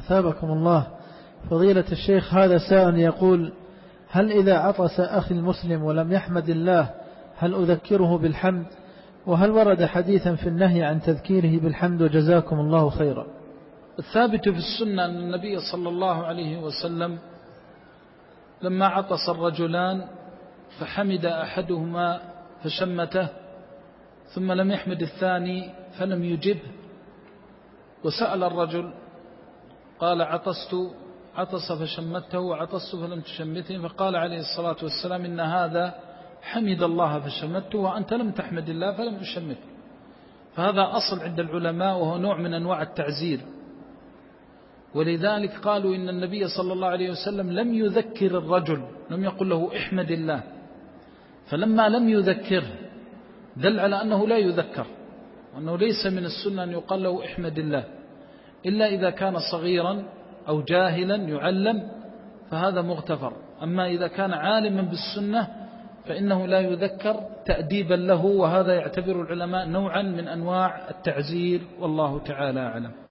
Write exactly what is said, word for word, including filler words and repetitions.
أثابكم الله. فضيلة الشيخ، هذا سائل يقول: هل إذا عطس أخي المسلم ولم يحمد الله هل أذكره بالحمد؟ وهل ورد حديثا في النهي عن تذكيره بالحمد؟ وجزاكم الله خيرا. الثابت في السنة أن النبي صلى الله عليه وسلم لما عطس الرجلان فحمد أحدهما فشمته ثم لم يحمد الثاني فلم يجبه، وسأل الرجل قال: عطست عطس فشمته وعطست فلم تشمته، فقال عليه الصلاة والسلام: إن هذا حمد الله فشمته وأنت لم تحمد الله فلم تشمته. فهذا أصل عند العلماء وهو نوع من أنواع التعزير، ولذلك قالوا إن النبي صلى الله عليه وسلم لم يذكر الرجل، لم يقل له احمد الله، فلما لم يذكره دل على أنه لا يذكر، وأنه ليس من السنة أن يقال له احمد الله إلا إذا كان صغيرا أو جاهلا يعلم، فهذا مغتفر. أما إذا كان عالما بالسنة فإنه لا يذكر تأديبا له، وهذا يعتبر العلماء نوعا من أنواع التعزير، والله تعالى أعلم.